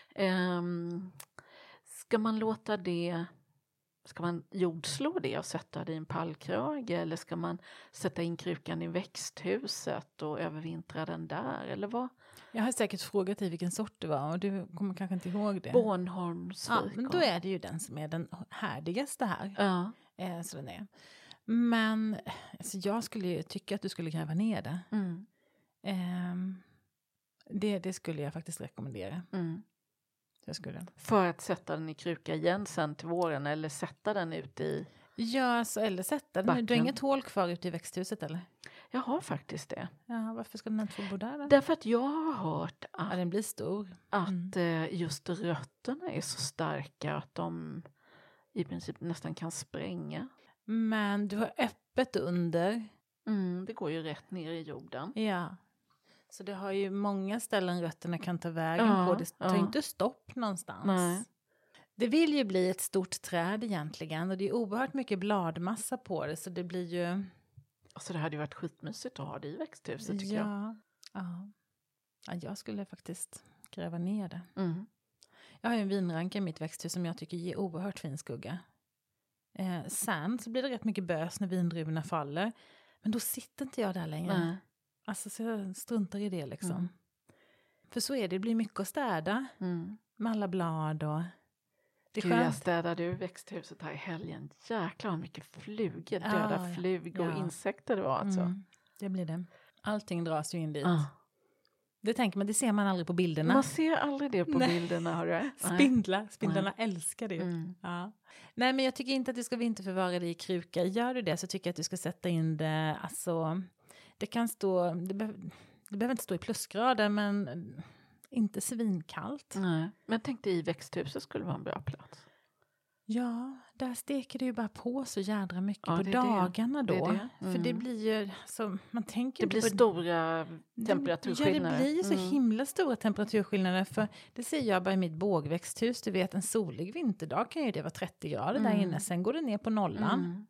Ska man låta det... Ska man jordslå det och sätta det i en pallkrage? Eller ska man sätta in krukan i växthuset och övervintra den där? Eller vad? Jag har säkert frågat dig vilken sort det var och du kommer kanske inte ihåg det. Bornholmsfikon. Ja, men då är det ju den som är den härdigaste här. Ja. Så den är. Men alltså, jag skulle ju tycka att du skulle gräva ner det. Det skulle jag faktiskt rekommendera. Jag skulle. För att sätta den i kruka igen sen till våren eller sätta den ut i... Ja, så, eller sätta den. Backen. Du har inget hål kvar ute i växthuset eller? Jag har faktiskt det. Ja, varför ska den inte få bo där då? Därför att jag har hört Ja, den blir stor. att just rötterna är så starka att de i princip nästan kan spränga. Men du har öppet under. Det går ju rätt ner i jorden. Ja. Så det har ju många ställen rötterna kan ta vägen på. Det tar inte stopp någonstans. Nej. Det vill ju bli ett stort träd egentligen. Och det är oerhört mycket bladmassa på det. Så det blir ju... Alltså det hade ju varit skitmysigt att ha det i växthuset tycker jag. Ja, jag skulle faktiskt gräva ner det. Jag har ju en vinranka i mitt växthus som jag tycker ger oerhört fin skugga. Sen så blir det rätt mycket bös när vindruvorna faller. Men då sitter inte jag där längre. Nej. Alltså så jag struntar i det liksom. För så är det blir mycket att städa. Med alla blad och... Det är Gud, skönt. jag städade ur växthuset här i helgen. Jäklar vad mycket flugor, döda flugor och insekter det var alltså. Det blir det. Allting dras ju in dit. Det tänker man, det ser man aldrig på bilderna. Man ser aldrig det på bilderna, har du? Spindlarna älskar det. Ja. Nej, men jag tycker inte att du ska vinterförvara det i kruka. Gör du det så tycker jag att du ska sätta in det, alltså, det kan stå, det behöver inte stå i plusgrader, men inte svinkallt. Nej, men jag tänkte i växthuset skulle vara en bra plats. Ja, där steker det ju bara på så jädra mycket på det är dagarna då. Det. För det blir ju, så man tänker det blir på stora temperaturskillnader. Ja, det blir ju så himla stora temperaturskillnader. För det ser jag bara i mitt bågväxthus. Du vet, en solig vinterdag kan ju det vara 30 grader där inne. Sen går det ner på nollan.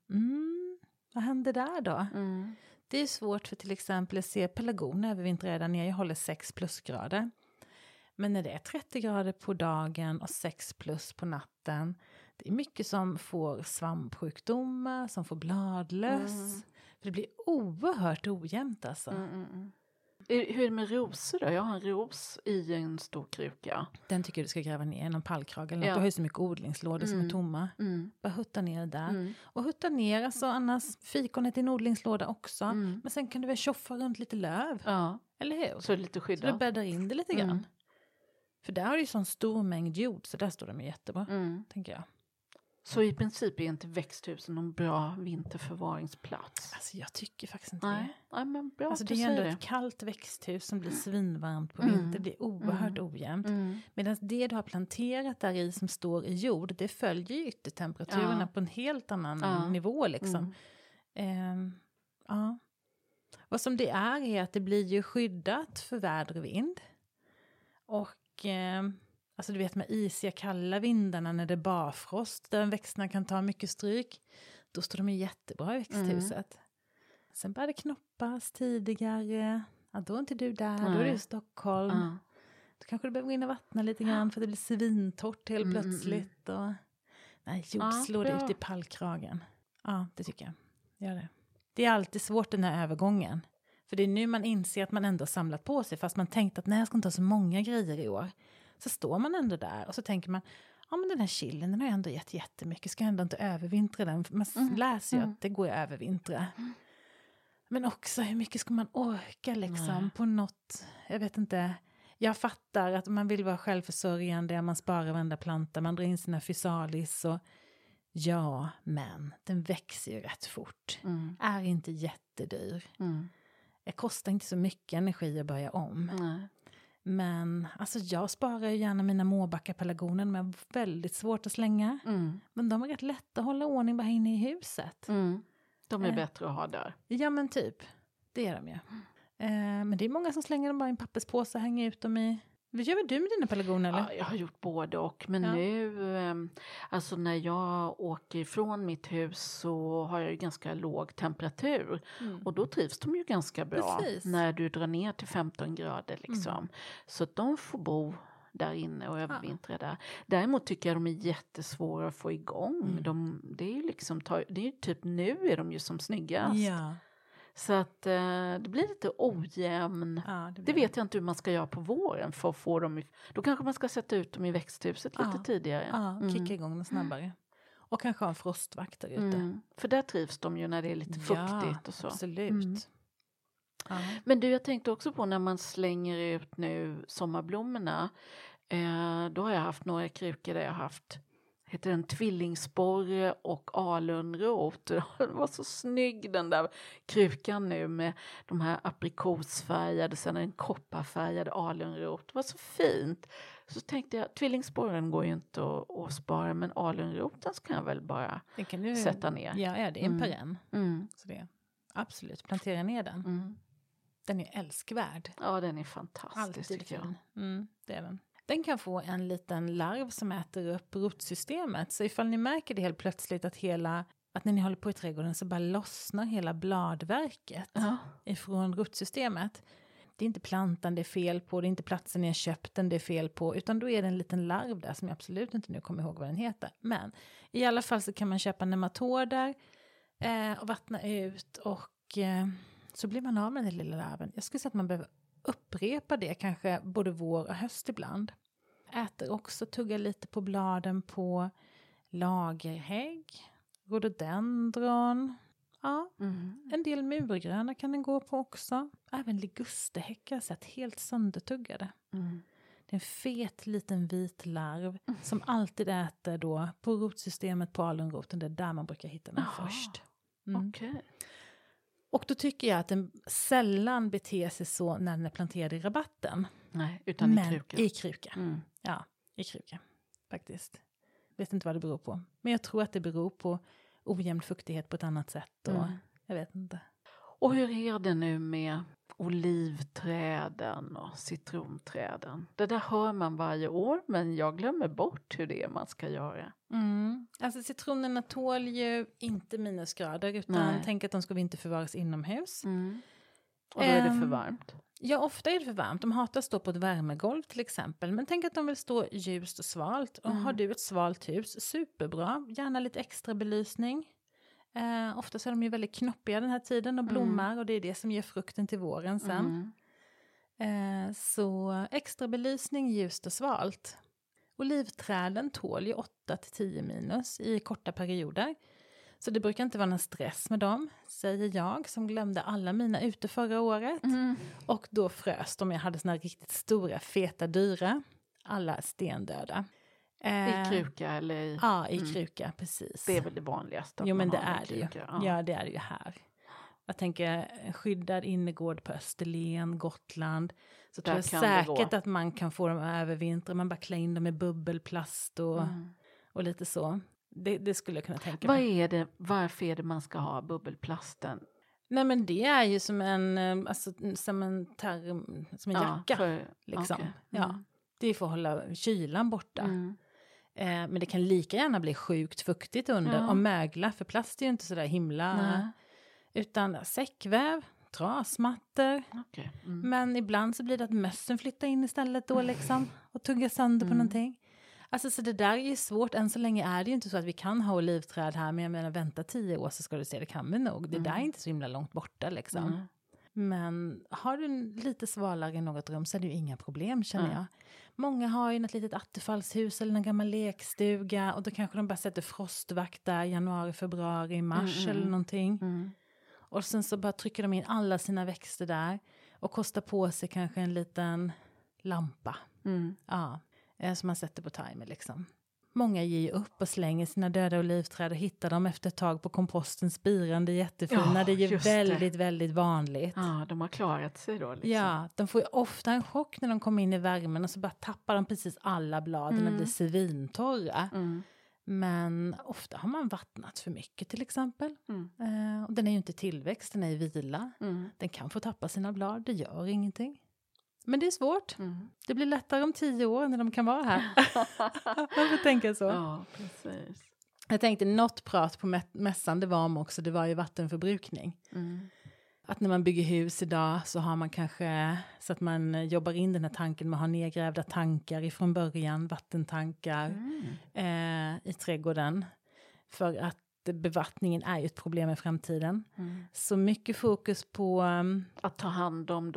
Vad händer där då? Det är svårt för till exempel att se pelargoner övervintrar där nere. Jag håller 6 plusgrader. Men när det är 30 grader på dagen och 6 plus på natten. Det är mycket som får svampsjukdomar, som får bladlöss. För det blir oerhört ojämnt alltså. Hur är det med rosor då? Jag har en ros i en stor kruka. Den tycker du ska gräva ner i någon pallkrage. Eller något. Du har ju så mycket odlingslådor som är tomma. Bara hutta ner där. Och hutta ner, alltså annars fikonet i en odlingslåda också. Men sen kan du väl tjoffa runt lite löv. Ja. Eller hur? Så det är lite skyddat. Så du bäddar in det lite grann. För där har du ju sån stor mängd jord. Så där står de jättebra, tänker jag. Så i princip är inte växthusen någon bra vinterförvaringsplats? Alltså jag tycker faktiskt inte det. Nej, men bra alltså det är ändå ett kallt växthus som blir svinvarmt på vinter. Det blir oerhört ojämnt. Medan det du har planterat där i som står i jord, det följer ju yttertemperaturerna på en helt annan nivå liksom. Vad som det är att det blir ju skyddat för väder och vind. Och... alltså du vet med isiga kalla vindarna när det är barfrost där växterna kan ta mycket stryk. Då står de ju jättebra i växthuset. Sen börjar det knoppas tidigare. Ja, då är inte du där, då är du i Stockholm. Då kanske du behöver gå in och vattna lite grann för att det blir svintort helt plötsligt. Och... Nej, slå det ut i pallkragen. Ja, det tycker jag. Gör det. Det är alltid svårt den här övergången. För det är nu man inser att man ändå har samlat på sig. Fast man tänkt att nej, jag ska inte ha så många grejer i år. Så står man ändå där och så tänker man, ja men den här chillen den har jag ändå gett jättemycket. Ska jag ändå inte övervintra den? Man läser ju att det går att övervintra. Men också hur mycket ska man orka liksom på något, jag vet inte. jag fattar att man vill vara självförsörjande, man sparar varenda planta, man drar in sina fysalis och ja, men den växer ju rätt fort. Är inte jättedyr. Det kostar inte så mycket energi att börja om. Men alltså jag sparar ju gärna mina Mårbacka-pelargoner. De är väldigt svårt att slänga. Men de är rätt lätta att hålla ordning bara inne i huset. De är bättre att ha där. Ja men typ, det är de ju. Men det är många som slänger dem bara i en papperspåse och hänger ut dem i... Vad gör du med dina pelargoner eller? Ja, jag har gjort både och. Men nu, alltså när jag åker ifrån mitt hus så har jag ju ganska låg temperatur. Och då trivs de ju ganska bra. Precis. När du drar ner till 15 grader liksom. Så att de får bo där inne och övervintra där. Däremot tycker jag de är jättesvåra att få igång. Det är ju liksom, det är ju typ nu är de ju som snyggast. Ja. Så att det blir lite ojämn. Ja, det vet jag inte hur man ska göra på våren för att få dem. Då kanske man ska sätta ut dem i växthuset lite tidigare. Ja, kicka igång dem snabbare. Och kanske ha en frostvakt där ute. För där trivs de ju när det är lite fuktigt och så. Absolut. Ja. Men du, jag tänkte också på när man slänger ut nu sommarblommorna. Då har jag haft några krukor där jag har haft... heter den tvillingsporre och alunrot. Det var så snygg den där krukan nu med de här aprikosfärgade, sen en kopparfärgade alunrot. Det var så fint. Så tänkte jag, tvillingsporren går ju inte att spara, men alunroten ska jag väl bara sätta ner. Ja, det är en perenn. Så det, absolut, plantera ner den. Den är älskvärd. Ja, den är fantastisk tycker jag. Det är den. Den kan få en liten larv som äter upp rotsystemet. Så ifall ni märker det helt plötsligt att när ni håller på i trädgården så bara lossnar hela bladverket ifrån rotsystemet. Det är inte plantan det är fel på, det är inte platsen ni har köpt den det är fel på. Utan då är det en liten larv där som jag absolut inte nu kommer ihåg vad den heter. Men i alla fall så kan man köpa nematoder och vattna ut och så blir man av med den lilla larven. Jag skulle säga att man behöver upprepa det kanske både vår och höst ibland. Äter också, tugga lite på bladen på lagerhägg, rhododendron. Ja, en del murgröna kan den gå på också. Även ligustehäckar sett helt söndertuggade. Det är en fet liten vit larv som alltid äter då på rotsystemet på alunroten. Det är där man brukar hitta den först. Okej. Och då tycker jag att den sällan beter sig så när den är planterad i rabatten. Nej, utan i kruka. I kruka. Ja, i kruka. Faktiskt. Vet inte vad det beror på. Men jag tror att det beror på ojämn fuktighet på ett annat sätt. Och jag vet inte. Och hur är det nu med olivträden och citronträden? Det där hör man varje år, men jag glömmer bort hur det är man ska göra. Alltså citronerna tål ju inte minusgrader, utan tänk att de ska inte förvaras inomhus. Och då är det för varmt? Ja, ofta är det för varmt. De hatar att stå på ett värmegolv till exempel. Men tänk att de vill stå ljust och svalt. Och har du ett svalt hus, superbra. Gärna lite extra belysning. Ofta så är de ju väldigt knoppiga den här tiden och blommar. Och det är det som ger frukten till våren sen. Så extra belysning, ljust och svalt. Olivträden tål ju 8-10 minus i korta perioder. Så det brukar inte vara någon stress med dem, säger jag som glömde alla mina ute förra året. Och då frös de, jag hade såna riktigt stora, feta, dyra. Alla stendöda. I kruka eller i... Ja, i kruka, precis. Det är väl det vanligaste. Jo, men det är det ju. Ja, det är det ju här. Jag tänker skyddad innergård på Österlen, Gotland. Så tror jag säkert att man kan få dem övervintra. Man bara klär in dem i bubbelplast och lite så. Det skulle jag kunna tänka mig. Varför är det man ska ha bubbelplasten? Nej, men det är ju som en jacka. Liksom. Okay. Ja, det är för att hålla kylan borta. Men det kan lika gärna bli sjukt fuktigt under och mögla. För plast är ju inte så där himla. Nej. Utan säckväv, trasmattor. Okay. Men ibland så blir det att mössen flyttar in istället då liksom. Och tuggar sönder på någonting. Alltså så det där är ju svårt. Än så länge är det ju inte så att vi kan ha olivträd här. Men jag menar vänta 10 år så ska du se, det kan vi nog. Det där är inte så himla långt borta liksom. Men har du lite svalare i något rum så är det ju inga problem känner jag. Många har ju något litet attefallshus eller en gammal lekstuga. Och då kanske de bara sätter frostvakt där januari, februari, mars eller någonting. Och sen så bara trycker de in alla sina växter där. Och kostar på sig kanske en lampa. Ja, som man sätter på timer liksom. Många ger ju upp och slänger sina döda olivträd och hittar dem efter ett tag på komposten spirande jättefina. Ja, det är ju väldigt, väldigt vanligt. Ja, de har klarat sig då. Liksom. Ja, de får ju ofta en chock när de kommer in i värmen och så bara tappar de precis alla bladen och blir svintorra. Men ofta har man vattnat för mycket till exempel. Och den är ju inte tillväxt, den är i vila. Den kan få tappa sina blad, det gör ingenting. Men det är svårt. Det blir lättare om 10 år när de kan vara här. Man får tänka så. Ja, precis. Jag tänkte något prat på mässan det var ju vattenförbrukning. Att när man bygger hus idag så har man kanske så att man jobbar in den här tanken med att ha nedgrävda tankar ifrån början, vattentankar i trädgården. För att bevattningen är ju ett problem i framtiden. Så mycket fokus på att ta hand om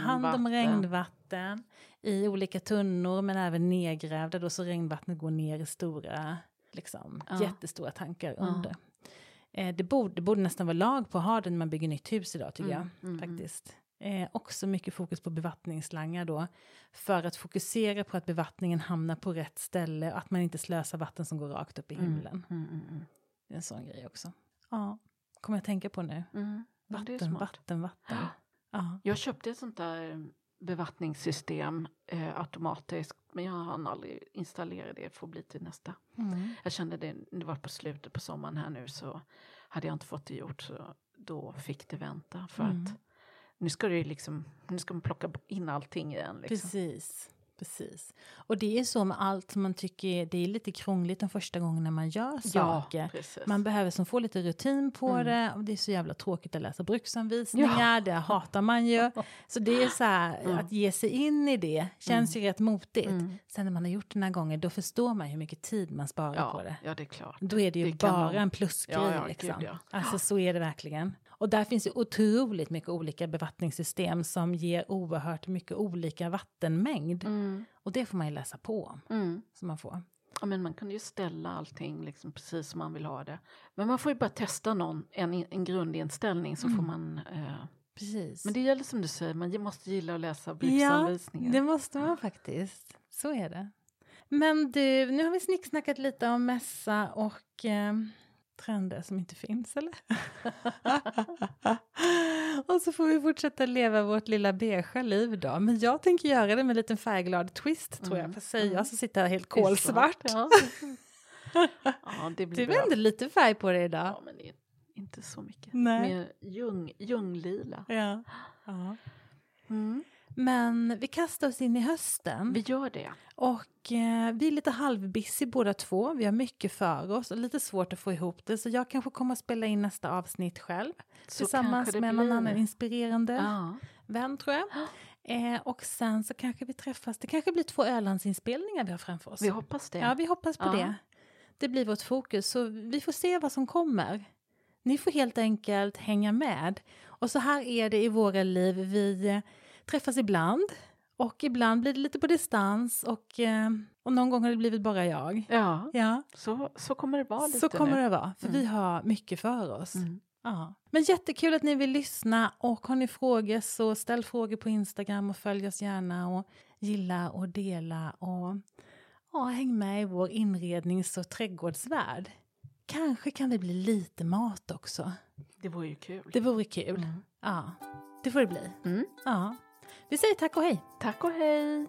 regnvatten i olika tunnor men även nedgrävda då så regnvattnet går ner i stora jättestora tankar under. Det borde nästan vara lag på att ha det när man bygger nytt hus idag tycker jag faktiskt. Också mycket fokus på bevattningsslangar då för att fokusera på att bevattningen hamnar på rätt ställe och att man inte slösar vatten som går rakt upp i himlen. Det är en sån grej också. Ja, kommer jag tänka på nu. Vatten. Ja. Jag köpte ett sånt där bevattningssystem automatiskt. Men jag hann aldrig installera det för att bli till nästa. Jag kände det var på slutet på sommaren här nu så hade jag inte fått det gjort. Så då fick det vänta för att nu ska man plocka in allting igen. Liksom. Precis. Och det är så med allt som man tycker det är lite krångligt den första gången när man gör saker. Man behöver få lite rutin på det. Och det är så jävla tråkigt att läsa bruksanvisningar. Det hatar man ju. Så det är så här, att ge sig in i det känns ju rätt motigt. Sen när man har gjort det den här gången, då förstår man hur mycket tid man sparar på det. Ja, det är klart. Då är det ju bara en plusgrej. Liksom. Gud, alltså så är det verkligen. Och där finns ju otroligt mycket olika bevattningssystem som ger oerhört mycket olika vattenmängd. Och det får man ju läsa på om. Så man får. Ja, men man kan ju ställa allting liksom precis som man vill ha det. Men man får ju bara testa en grundinställning så får man... Precis. Men det gäller som du säger, man måste gilla att läsa bruksanvisningar. Ja, det måste man faktiskt. Så är det. Men du, nu har vi snicksnackat lite om mässa och... trender som inte finns, eller? Och så får vi fortsätta leva vårt lilla beige liv då. Men jag tänker göra det med en liten färgglad twist, tror jag. För säga, jag så sitter här helt kolsvart. Ja, det blir du vänder lite färg på det idag. Ja, men det är inte så mycket. Nej. Mer ljunglila. Ja. Men vi kastar oss in i hösten. Vi gör det. Och vi är lite halvbissig båda två. Vi har mycket för oss och lite svårt att få ihop det. Så jag kanske kommer att spela in nästa avsnitt själv. Så tillsammans med någon annan inspirerande vän, tror jag. Och sen så kanske vi träffas. Det kanske blir 2 Ölandsinspelningar vi har framför oss. Vi hoppas det. Ja, vi hoppas på det. Det blir vårt fokus. Så vi får se vad som kommer. Ni får helt enkelt hänga med. Och så här är det i våra liv. Vi träffas ibland. Och ibland blir det lite på distans. Och någon gång har det blivit bara jag. Ja. Så kommer det vara lite. Så kommer det vara. För vi har mycket för oss. Ja. Men jättekul att ni vill lyssna. Och har ni frågor så ställ frågor på Instagram. Och följ oss gärna. Och gilla och dela. Och häng med i vår inrednings- och trädgårdsvärld. Kanske kan det bli lite mat också. Det vore ju kul. Det vore kul. Ja, det får det bli. Ja. Vi säger tack och hej. Tack och hej.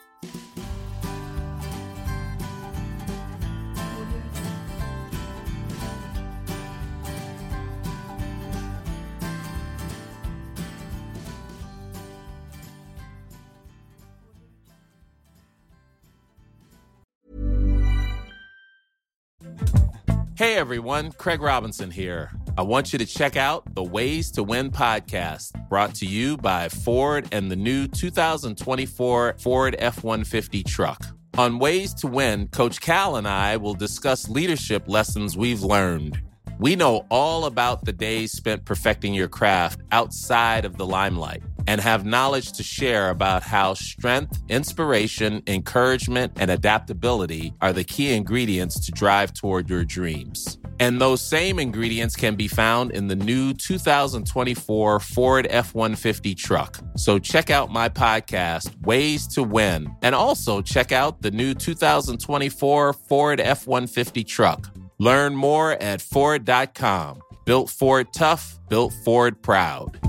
Hey everyone, Craig Robinson here. I want you to check out the Ways to Win podcast, brought to you by Ford and the new 2024 Ford F-150 truck. On Ways to Win, Coach Cal and I will discuss leadership lessons we've learned. We know all about the days spent perfecting your craft outside of the limelight and have knowledge to share about how strength, inspiration, encouragement, and adaptability are the key ingredients to drive toward your dreams. And those same ingredients can be found in the new 2024 Ford F-150 truck. So check out my podcast, Ways to Win, and also check out the new 2024 Ford F-150 truck. Learn more at Ford.com. Built Ford tough, built Ford proud.